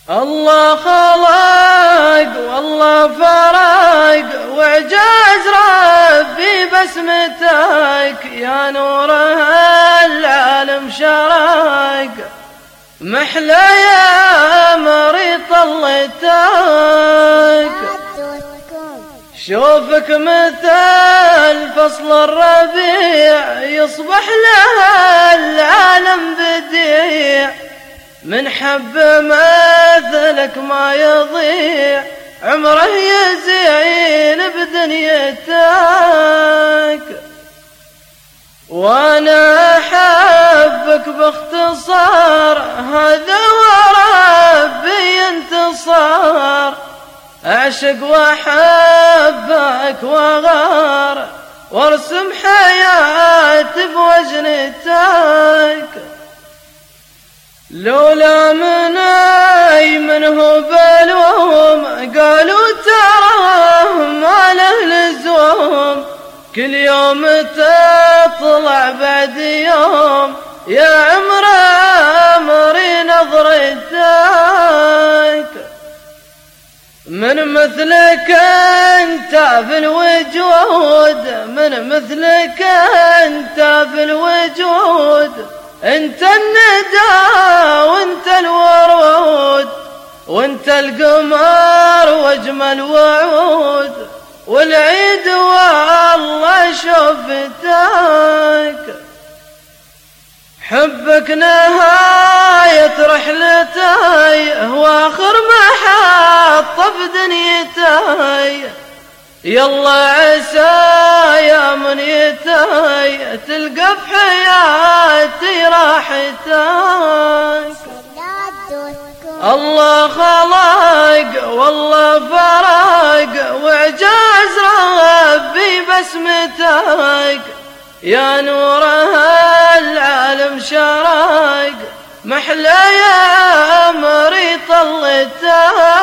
الله خلق والله فرق وإعجاز ربي بسمتك يا نور العالم شرق محلى يا مري طلتك شوفك مثل فصل الربيع يصبح له العالم بديع من حب مثلك ما يضيع عمره يزين بدنيتك وانا احبك باختصار هذا وربي انتصار اعشق واحبك واغار وارسم حياتي بوجنتك لولا منه بلوم قالوا تراه ما له لزوم كل يوم تطلع بعد يوم يا عمر امري نظرتك من مثلك انت في الوجود من مثلك انت في الوجود انت الندى وانت الورود وانت القمر واجمل وعود والعيد والله شفتك حبك نهاية رحلتي واخر محطة بدنيتي يلا عسى يا منيتي تلقى في حياتي راحتك الله خلق والله فرق واعجاز ربي بسمتك يا نور العالم شرق محلى يا مري طلتك